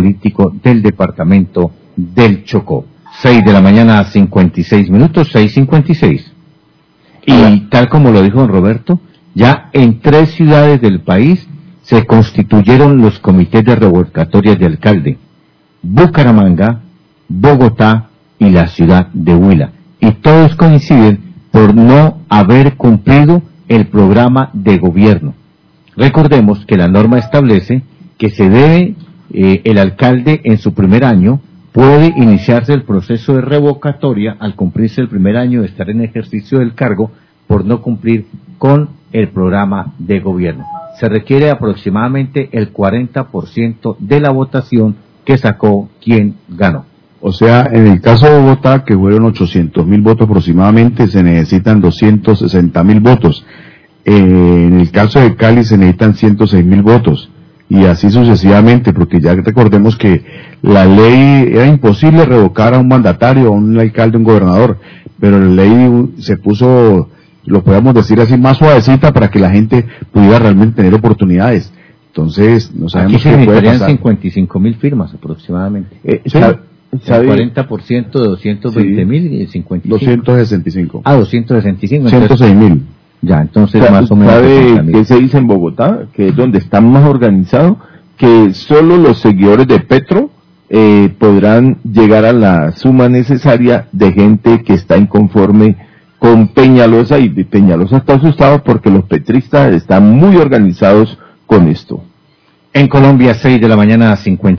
político del departamento del Chocó. 6:56 a.m, 6:56. Y tal como lo dijo don Roberto, ya en 3 ciudades del país se constituyeron los comités de revocatorias de alcalde: Bucaramanga, Bogotá y la ciudad de Huila. Y todos coinciden por no haber cumplido el programa de gobierno. Recordemos que la norma establece que se debe, el alcalde en su primer año puede iniciarse el proceso de revocatoria al cumplirse el primer año de estar en ejercicio del cargo por no cumplir con el programa de gobierno. Se requiere aproximadamente el 40% de la votación que sacó quien ganó. O sea, en el caso de Bogotá, que fueron 800.000 votos aproximadamente, se necesitan 260.000 votos. En el caso de Cali se necesitan 106.000 votos. Y así sucesivamente, porque ya recordemos que la ley era imposible revocar a un mandatario, a un alcalde, a un gobernador, pero la ley se puso, lo podemos decir así, más suavecita para que la gente pudiera realmente tener oportunidades. Entonces, no sabemos qué puede pasar. 55.000 firmas aproximadamente. ¿Sí? ¿Sabe? El 40% de 220.000 y 55. 265. 265. 106.000. Ya, entonces más o menos. ¿Sabe qué se dice en Bogotá? Que es donde está más organizado, que solo los seguidores de Petro podrán llegar a la suma necesaria de gente que está inconforme con Peñalosa, y Peñalosa está asustado porque los petristas están muy organizados con esto. En Colombia, 6:50 a.m.